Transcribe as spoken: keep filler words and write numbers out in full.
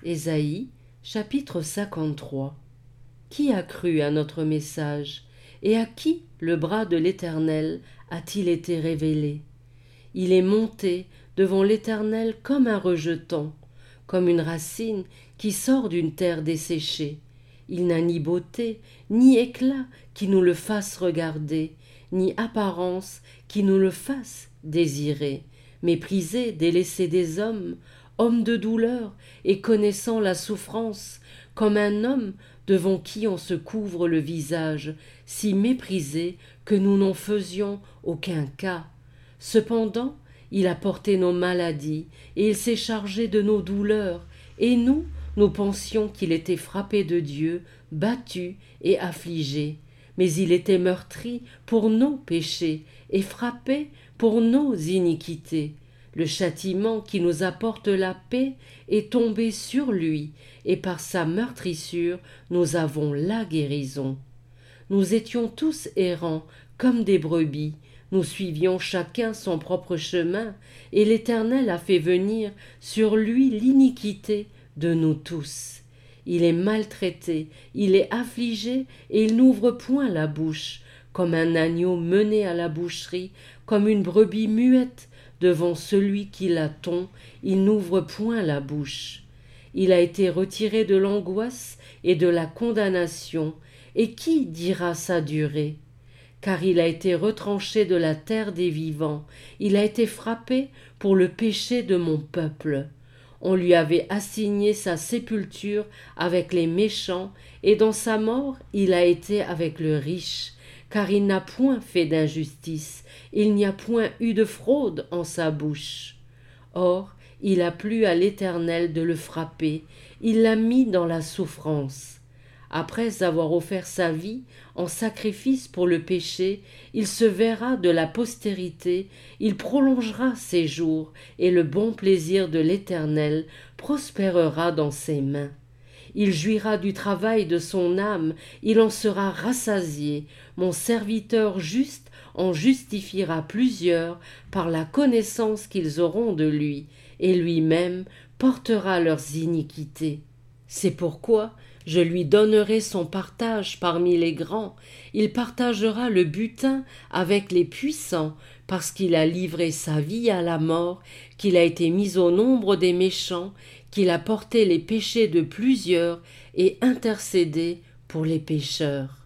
Ésaïe, chapitre cinquante-trois. Qui a cru à notre message, et à qui le bras de l'Éternel a-t-il été révélé? Il est monté devant l'Éternel comme un rejeton, comme une racine qui sort d'une terre desséchée. Il n'a ni beauté, ni éclat qui nous le fasse regarder, ni apparence qui nous le fasse désirer. Méprisé, délaissé des hommes, homme de douleur et connaissant la souffrance, comme un homme devant qui on se couvre le visage, si méprisé que nous n'en faisions aucun cas. Cependant, il a porté nos maladies, et il s'est chargé de nos douleurs, et nous, nous pensions qu'il était frappé de Dieu, battu et affligé. Mais il était meurtri pour nos péchés, et frappé pour nos iniquités. Le châtiment qui nous apporte la paix est tombé sur lui, et par sa meurtrissure nous avons la guérison. Nous étions tous errants comme des brebis, nous suivions chacun son propre chemin, et l'Éternel a fait venir sur lui l'iniquité de nous tous. Il est maltraité, il est affligé, et il n'ouvre point la bouche, comme un agneau mené à la boucherie, comme une brebis muette devant celui qui la tond, il n'ouvre point la bouche. Il a été retiré de l'angoisse et de la condamnation, et qui dira sa durée? Car il a été retranché de la terre des vivants, il a été frappé pour le péché de mon peuple. On lui avait assigné sa sépulture avec les méchants, et dans sa mort il a été avec le riche, car il n'a point fait d'injustice, il n'y a point eu de fraude en sa bouche. Or, il a plu à l'Éternel de le frapper, il l'a mis dans la souffrance. Après avoir offert sa vie en sacrifice pour le péché, il se verra de la postérité, il prolongera ses jours, et le bon plaisir de l'Éternel prospérera dans ses mains. Il jouira du travail de son âme, il en sera rassasié. Mon serviteur juste en justifiera plusieurs par la connaissance qu'ils auront de lui, et lui-même portera leurs iniquités. C'est pourquoi je lui donnerai son partage parmi les grands, il partagera le butin avec les puissants, parce qu'il a livré sa vie à la mort, qu'il a été mis au nombre des méchants, qu'il a porté les péchés de plusieurs et intercédé pour les pécheurs.